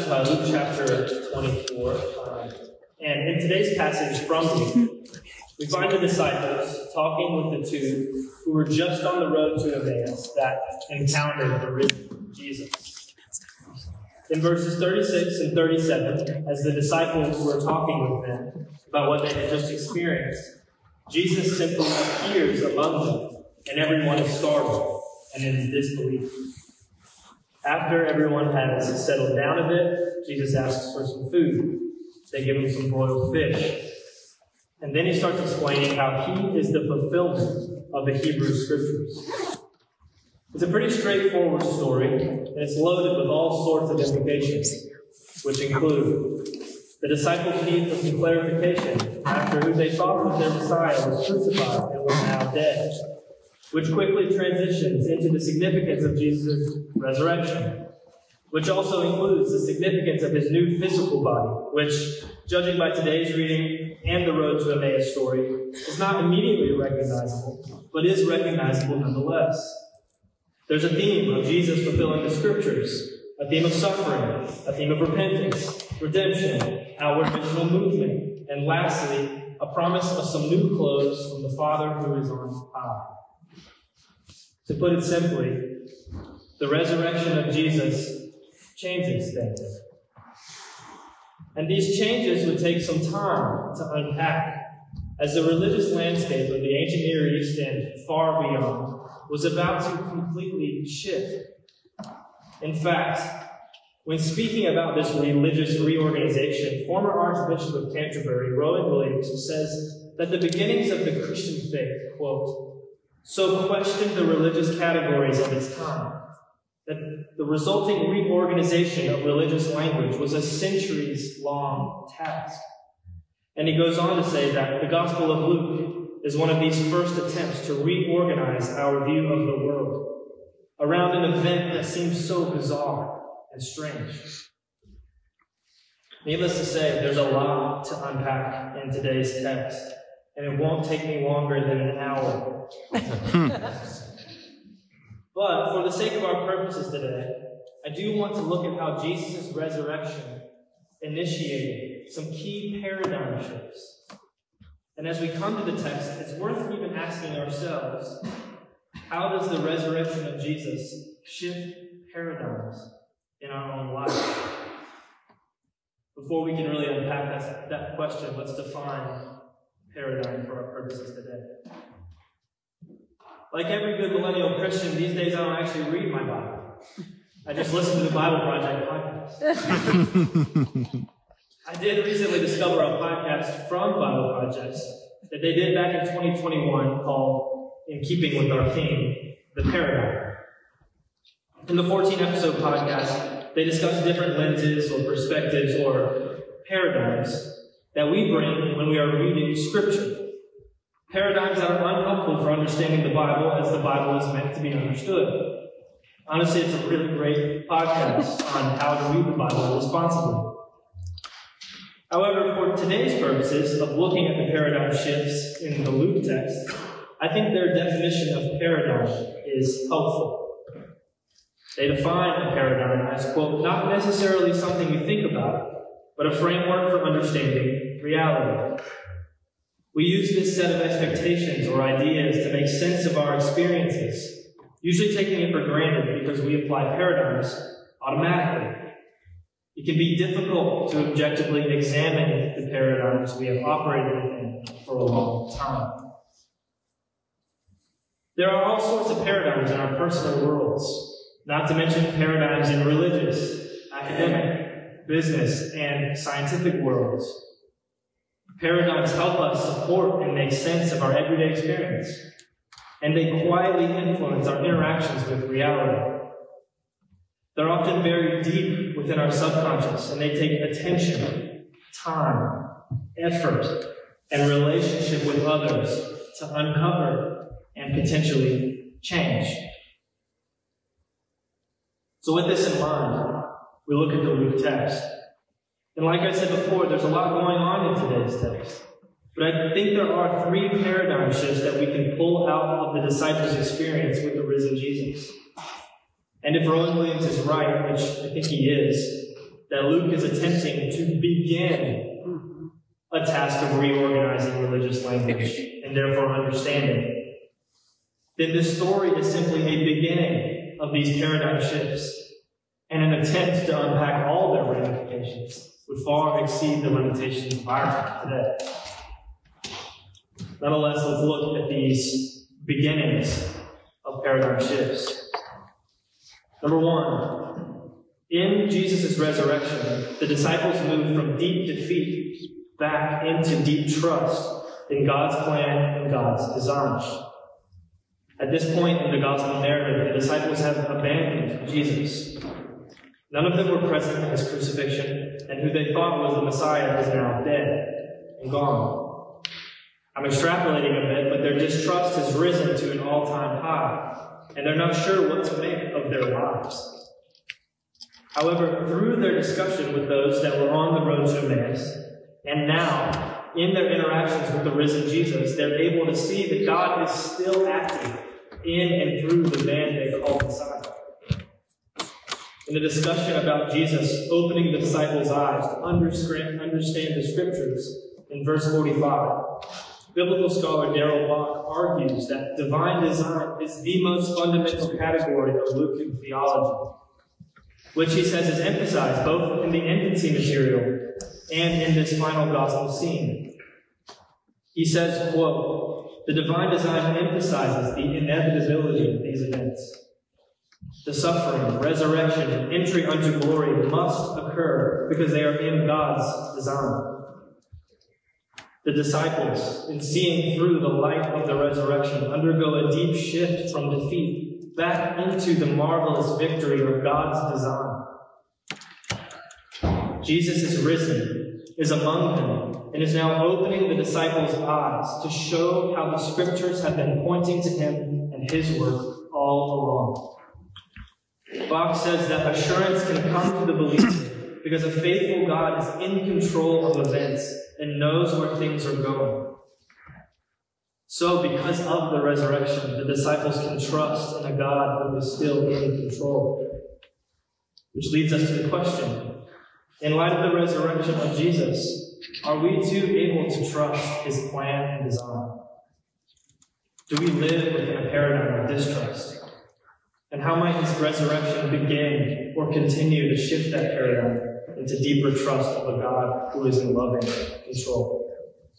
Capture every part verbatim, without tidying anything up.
uh, Luke chapter twenty-four. Um, and in today's passage from Luke, we find the disciples talking with the two who were just on the road to Emmaus that encountered the risen Jesus. In verses thirty-six and thirty-seven, as the disciples were talking with them about what they had just experienced, Jesus simply appears among them, and everyone is startled and in disbelief. After everyone has settled down a bit, Jesus asks for some food. They give him some boiled fish. And then he starts explaining how he is the fulfillment of the Hebrew Scriptures. It's a pretty straightforward story, and it's loaded with all sorts of implications, which include the disciples need for some clarification after who they thought was their Messiah was crucified and was now dead, which quickly transitions into the significance of Jesus' resurrection, which also includes the significance of his new physical body, which, judging by today's reading and the road to Emmaus story, is not immediately recognizable, but is recognizable nonetheless. There's a theme of Jesus fulfilling the Scriptures, a theme of suffering, a theme of repentance, redemption, outward missional movement, and lastly, a promise of some new clothes from the Father who is on high. To put it simply, the resurrection of Jesus changes things. And these changes would take some time to unpack, as the religious landscape of the ancient Near East and far beyond was about to completely shift. In fact, when speaking about this religious reorganization, former Archbishop of Canterbury, Rowan Williams, says that the beginnings of the Christian faith, quote, so questioned the religious categories of its time that the resulting reorganization of religious language was a centuries-long task. And he goes on to say that the Gospel of Luke is one of these first attempts to reorganize our view of the world around an event that seems so bizarre and strange. Needless to say, there's a lot to unpack in today's text, and it won't take me longer than an hour. But for the sake of our purposes today, I do want to look at how Jesus' resurrection initiated some key paradigm shifts. And as we come to the text, it's worth even asking ourselves, how does the resurrection of Jesus shift paradigms in our own life? Before we can really unpack that, that question, let's define paradigm for our purposes today. Like every good millennial Christian, these days I don't actually read my Bible. I just listen to the Bible Project podcast. I did recently discover a podcast from Bible Projects that they did back in twenty twenty-one called, in keeping with our theme, The Paradigm. In the fourteen episode podcast, they discuss different lenses or perspectives or paradigms that we bring when we are reading Scripture. Paradigms that are unhelpful for understanding the Bible as the Bible is meant to be understood. Honestly, it's a really great podcast on how to read the Bible responsibly. However, for today's purposes of looking at the paradigm shifts in the Luke text, I think their definition of paradigm is helpful. They define a paradigm as, quote, not necessarily something we think about, but a framework for understanding reality. We use this set of expectations or ideas to make sense of our experiences, usually taking it for granted because we apply paradigms automatically. It can be difficult to objectively examine the paradigms we have operated within for a long time. There are all sorts of paradigms in our personal worlds, not to mention paradigms in religious, academic, business, and scientific worlds. Paradigms help us support and make sense of our everyday experience, and they quietly influence our interactions with reality. They're often buried deep within our subconscious, and they take attention, time, effort, and relationship with others to uncover and potentially change. So with this in mind, we look at the Luke text. And like I said before, there's a lot going on in today's text. But I think there are three paradigm shifts that we can pull out of the disciples' experience with the risen Jesus. And if Rowan Williams is right, which I think he is, that Luke is attempting to begin a task of reorganizing religious language and therefore understanding, then this story is simply a beginning of these paradigm shifts, and an attempt to unpack all their ramifications would far exceed the limitations of our time today. Nonetheless, let's look at these beginnings of paradigm shifts. Number one, in Jesus' resurrection, the disciples moved from deep defeat back into deep trust in God's plan and God's design. At this point in the gospel narrative, the disciples have abandoned Jesus. None of them were present at his crucifixion, and who they thought was the Messiah is now dead and gone. I'm extrapolating a bit, but their distrust has risen to an all-time high, and they're not sure what to make of their lives. However, through their discussion with those that were on the road to Emmaus, and now, in their interactions with the risen Jesus, they're able to see that God is still active in and through the man they call Messiah. In the discussion about Jesus opening the disciples' eyes to understand, understand the Scriptures, in verse forty-five, biblical scholar Darrell Bach argues that divine design is the most fundamental category of Lutheran theology, which he says is emphasized both in the infancy material and in this final gospel scene. He says, quote, "The divine design emphasizes the inevitability of these events. The suffering, resurrection, and entry unto glory must occur because they are in God's design. The disciples, in seeing through the light of the resurrection, undergo a deep shift from defeat back into the marvelous victory of God's design. Jesus is risen, is among them, and is now opening the disciples' eyes to show how the Scriptures have been pointing to him and his work all along." Bach says that assurance can come to the believer because a faithful God is in control of events and knows where things are going. So, because of the resurrection, the disciples can trust in a God who is still in control. Which leads us to the question, in light of the resurrection of Jesus, are we too able to trust his plan and design? Do we live within a paradigm of distrust? And how might his resurrection begin or continue to shift that paradigm into deeper trust of a God who is in loving control?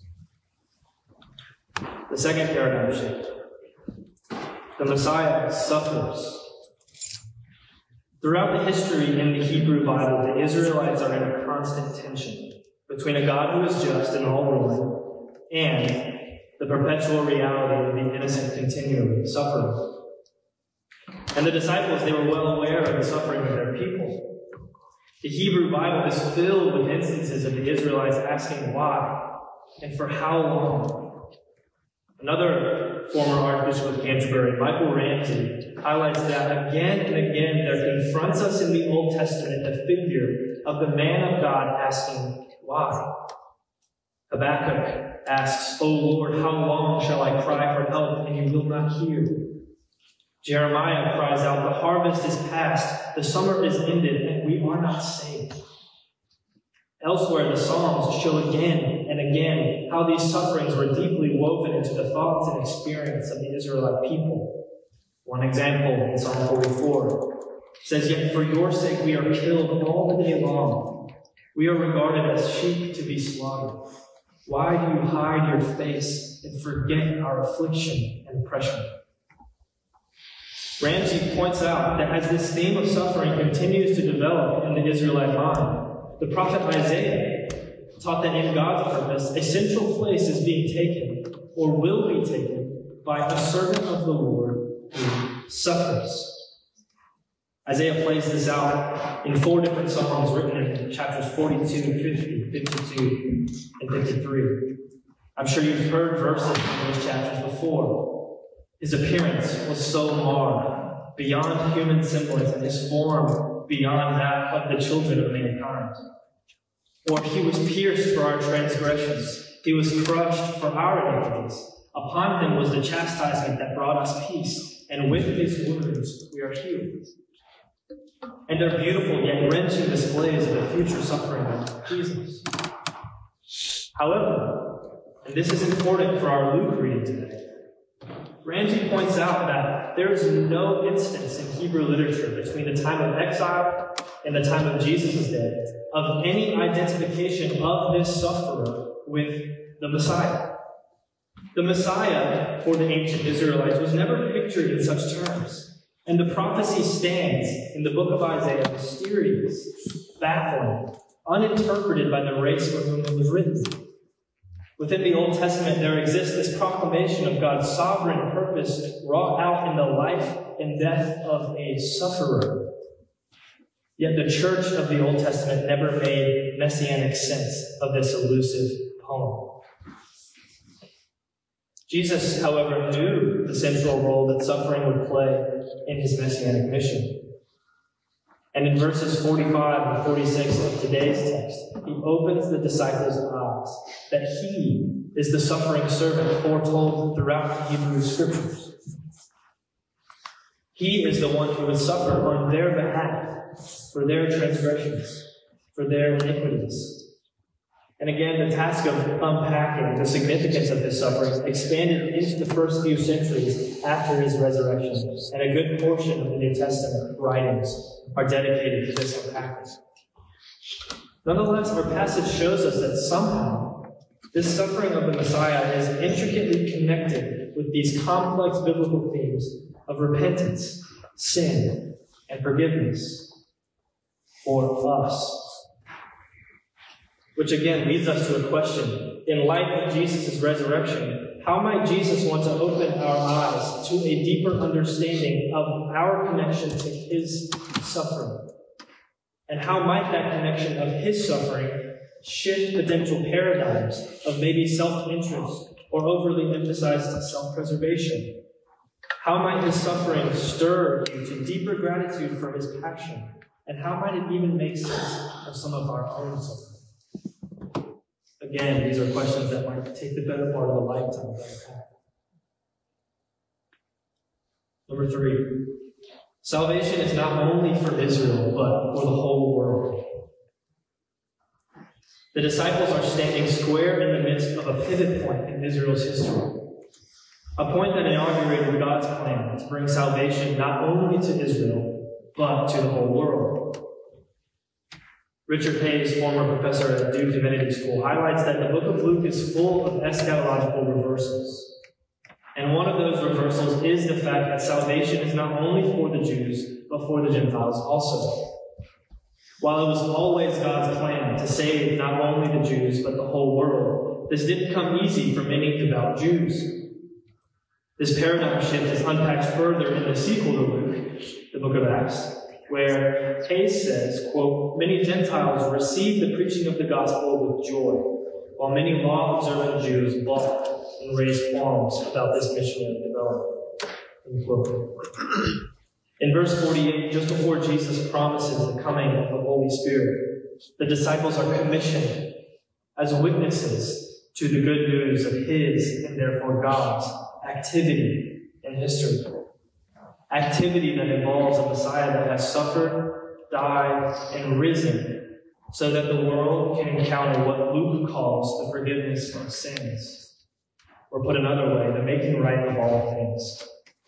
The second paradigm shift. The Messiah suffers. Throughout the history in the Hebrew Bible, the Israelites are in a constant tension between a God who is just and all-ruling and the perpetual reality of the innocent continually suffering. And the disciples, they were well aware of the suffering of their people. The Hebrew Bible is filled with instances of the Israelites asking why and for how long. Another former Archbishop of Canterbury, Michael Ramsey, highlights that again and again there confronts us in the Old Testament the figure of the man of God asking why. Habakkuk asks, "O Lord, how long shall I cry for help and you will not hear?" Jeremiah cries out, "The harvest is past, the summer is ended, and we are not saved." Elsewhere, the Psalms show again and again how these sufferings were deeply woven into the thoughts and experience of the Israelite people. One example in Psalm forty-four says, "Yet for your sake we are killed all the day long. We are regarded as sheep to be slaughtered. Why do you hide your face and forget our affliction and oppression?" Ramsey points out that as this theme of suffering continues to develop in the Israelite mind, the prophet Isaiah taught that in God's purpose, a central place is being taken, or will be taken, by a servant of the Lord who suffers. Isaiah plays this out in four different Psalms written in chapters forty-two, fifty, fifty-two, and fifty-three. I'm sure you've heard verses from those chapters before. His appearance was so marred, beyond human semblance, and his form beyond that of the children of mankind. Or he was pierced for our transgressions. He was crushed for our iniquities. Upon him was the chastisement that brought us peace, and with his wounds we are healed. And they're beautiful yet wrenching displays of the future suffering of Jesus. However, and this is important for our Luke reading today, Ramsey points out that there is no instance in Hebrew literature between the time of exile and the time of Jesus' day of any identification of this sufferer with the Messiah. The Messiah, for the ancient Israelites, was never pictured in such terms. And the prophecy stands in the book of Isaiah mysterious, baffling, uninterpreted by the race for whom it was written. Within the Old Testament, there exists this proclamation of God's sovereign purpose wrought out in the life and death of a sufferer. Yet the church of the Old Testament never made messianic sense of this elusive poem. Jesus, however, knew the central role that suffering would play in his messianic mission. And in verses forty-five and forty-six of today's text, he opens the disciples' eyes that he is the suffering servant foretold throughout the Hebrew Scriptures. He is the one who would suffer on their behalf for their transgressions, for their iniquities. And again, the task of unpacking the significance of his suffering expanded into the first few centuries after his resurrection, and a good portion of the New Testament writings are dedicated to this unpacking. Nonetheless, our passage shows us that somehow this suffering of the Messiah is intricately connected with these complex biblical themes of repentance, sin, and forgiveness for us. Which again leads us to a question. In light of Jesus' resurrection, how might Jesus want to open our eyes to a deeper understanding of our connection to his suffering? And how might that connection of his suffering shift potential paradigms of maybe self-interest or overly emphasized self-preservation? How might his suffering stir you to deeper gratitude for his passion? And how might it even make sense of some of our own suffering? Again, these are questions that might take the better part of a lifetime to unpack. Number three, salvation is not only for Israel, but for the whole world. The disciples are standing square in the midst of a pivot point in Israel's history. A point that inaugurated God's plan to bring salvation not only to Israel, but to the whole world. Richard Hayes, former professor at Duke Divinity School, highlights that the book of Luke is full of eschatological reversals. And one of those reversals is the fact that salvation is not only for the Jews, but for the Gentiles also. While it was always God's plan to save not only the Jews, but the whole world, this didn't come easy for many devout Jews. This paradigm shift is unpacked further in the sequel to Luke, the book of Acts, where Hayes says, quote, "Many Gentiles received the preaching of the gospel with joy, while many law-observant Jews balked and raised qualms about this missionary development." End quote. In verse forty-eight, just before Jesus promises the coming of the Holy Spirit, the disciples are commissioned as witnesses to the good news of his, and therefore God's, activity in history. Activity that involves a Messiah that has suffered, died, and risen, so that the world can encounter what Luke calls the forgiveness of sins. Or put another way, the making right of all things.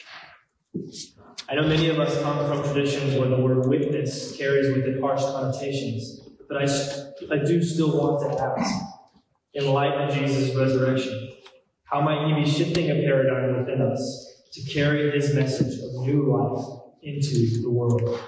I know many of us come from traditions where the word witness carries with it harsh connotations, but I, I do still want to ask, in light of Jesus' resurrection, how might he be shifting a paradigm within us to carry his message of new life into the world?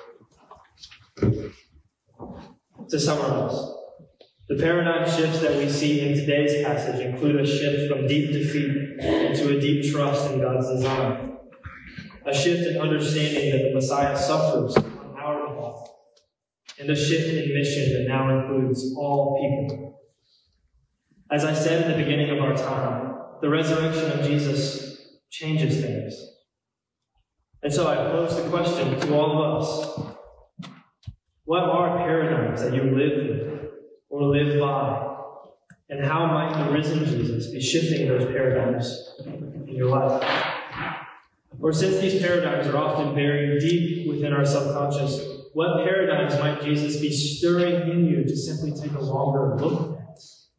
To summarize, the paradigm shifts that we see in today's passage include a shift from deep defeat into a deep trust in God's design, a shift in understanding that the Messiah suffers on our behalf, and a shift in mission that now includes all people. As I said at the beginning of our time, the resurrection of Jesus changes things. And so I pose the question to all of us. What are paradigms that you live with or live by? And how might the risen Jesus be shifting those paradigms in your life? Or since these paradigms are often buried deep within our subconscious, what paradigms might Jesus be stirring in you to simply take a longer look at?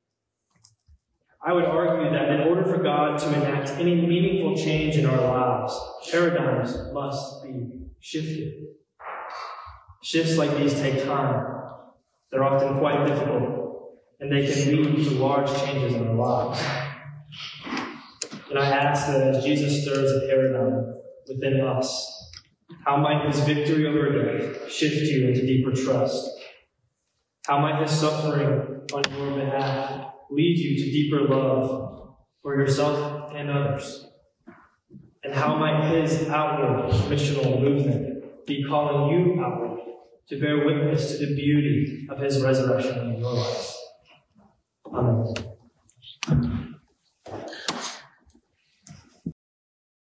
I would argue that in order for God to enact any meaningful change in our lives, paradigms must be shifted. Shifts like these take time. They're often quite difficult, and they can lead to large changes in our lives. And I ask that as Jesus stirs a paradigm within us, how might his victory over death shift you into deeper trust? How might his suffering on your behalf lead you to deeper love for yourself and others? And how might his outward missional movement be calling you outward to bear witness to the beauty of his resurrection in your life? Amen.